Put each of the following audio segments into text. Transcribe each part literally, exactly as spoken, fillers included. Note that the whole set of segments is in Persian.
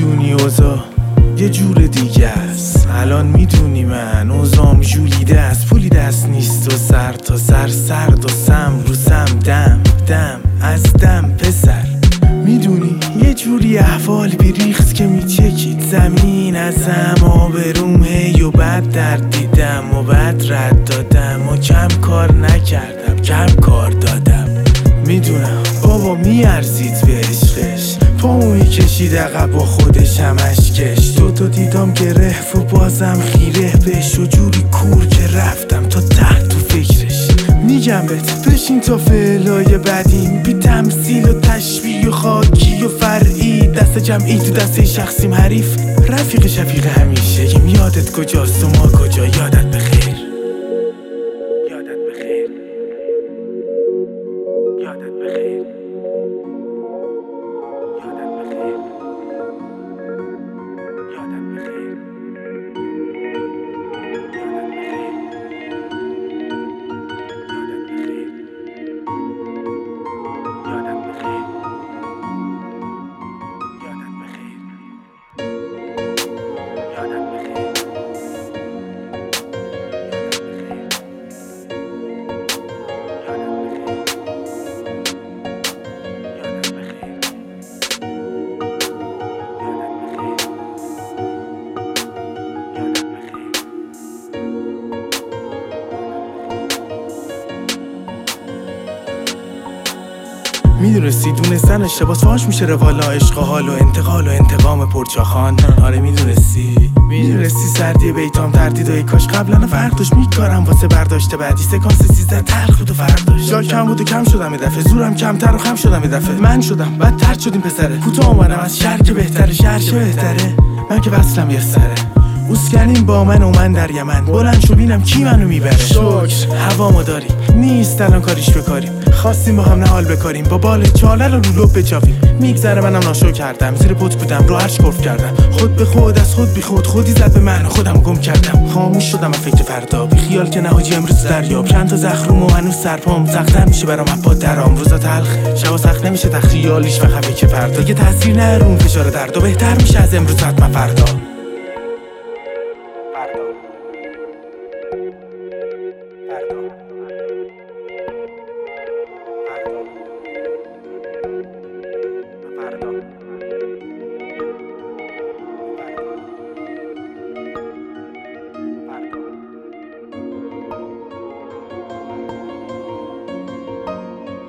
میدونی اوضاع یه جور دیگه است. الان میدونی من اوضاعم جولیده است، پولی دست نیست و سر تا سر سرد و سم رو سم دم دم از دم پسر. میدونی یه جوری احوال بیریخت که میچکید زمین ازم، آبروم هی و بد درد دیدم و بد رد دادم و کم کار نکردم کم کار دادم. میدونم بابا میارزید به عشقش، پامو میکشید عقب با خودش همش کش. دوتا دیدم گرفت و بازم خیره بهش و جوری کور که رفتم تا ته تو فکرش. میگم بهت بشین تا فعلای بدیم بی تمثیل و تشبیه و خاکی و فرعی، دست جمعی تو دست شخصیم حریف، رفیق شفیق همیشه یم. یادت کجاست و ما کجا؟ یادت بخیر یادت بخیر یادت بخیر یادت بخیر یادت بخیر میدونستی دونستن اشتباس فاش میشه روالا، عشق و حال و انتقال و انتقام پرچاخان. آره میدونستی میدونستی سردی بیتام تردیدای کاش قبلا فرق داشت میکارم واسه برداشته بعدی سکانس سیزده تلخ بود و فرداش. جا کم بود و کم شدم یه دفعه، زورم کمتر و خم شدم یه دفعه، من شدم بعد ترد شدیم پسره. کوتاه اومدم از شهر که بهتره، شهر که بهتره، من که وصلم یه سره. اوسکنیم با من و من در یمن، بلند شو بینم کی منو میبره. شکر هوامو داریم نیست الان کاریش بکاریم، خواستیم با هم نهال بکاریم با بال چاله رو رو لب بچافیم. میگذره منم ناشو کردم زیر پت بودم رو هرچ کف کردم، خود به خود از خود بی خود خودی زد به من خودم گم کردم. خاموش شدم از فکر فردا بی خیال که نهاجی امروز دریاب، چند تا زخم و هنوز سرپام سخت‌تر میشه برام با درام. روزا تلخ شبا سخت نمیشه تخیالیش و خفه که فردا یه تاثیر نرون فشار درد و بهتر میشه از امروز حتما فردا.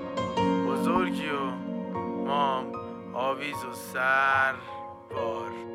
بزرگی و مام آویز و سر بار